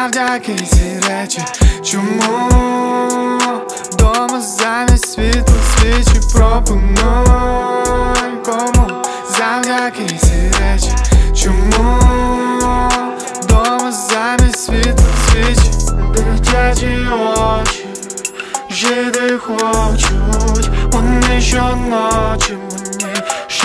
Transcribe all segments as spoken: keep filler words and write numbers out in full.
завдяки цій речі? Чому вдома замість світла свічі пропонуй? Кому завдяки цій речі? Чому вдома замість світла свічі? Дитячі очі жити хочуть, вони щоночі мені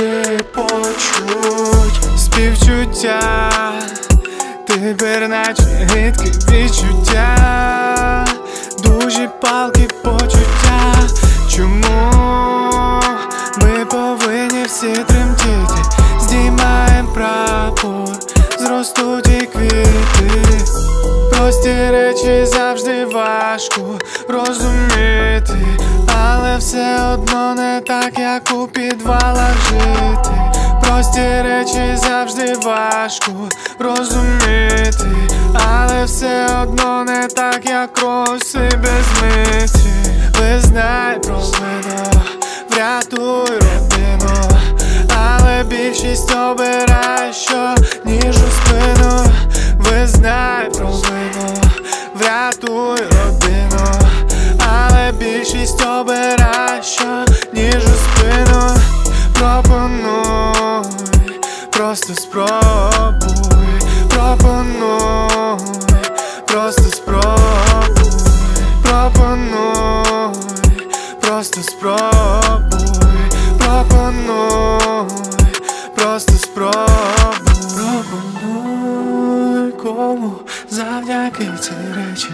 шепочуть співчуття. Тепер наче рідкі відчуття, дуже палкі почуття. Чому ми повинні всі тремтіти? Здіймаєм прапор, зростуть і квіти. Прості речі завжди важко розуміти, але все одно не так, як у підвалах жити. Прості речі завжди важко розуміти, але все одно не так, як роси без миті. Визнай провину, врятуй родину, але більшість обирає, що ніж у спину. Визнай провину, врятуй родину, але більшість обирає, що ніж у спину. Пропонуй, просто спробуй, пропонуй, просто спробуй, пропонуй, просто спробуй, пропонуй, просто спробуй. Пропонуй, кому завдяки цій речі?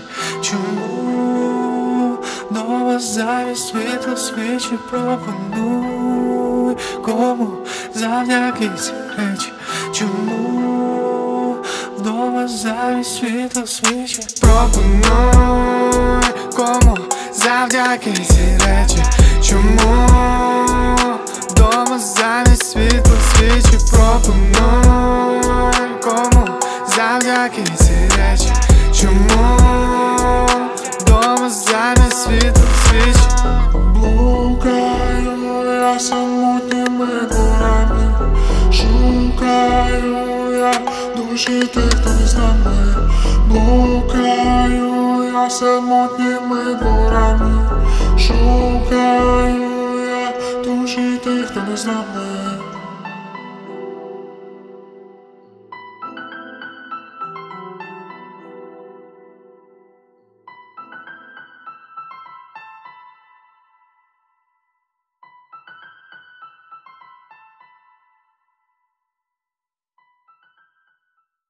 Чому вдома замість світла свічі? Пропонуй, кому завдяки цій речі? Чому вдома замість світла свічі? Пропонуй, кому завдяки цій речі? Чому вдома замість світла свічі? Пропонуй, кому завдяки цій речі? Чому вдома замість світла свічі? Блукаю я самотніми дворами, шукаю я душі тих, хто не з нами. Блукаю я самотніми дворами, шукаю я душі тих, хто не з нами.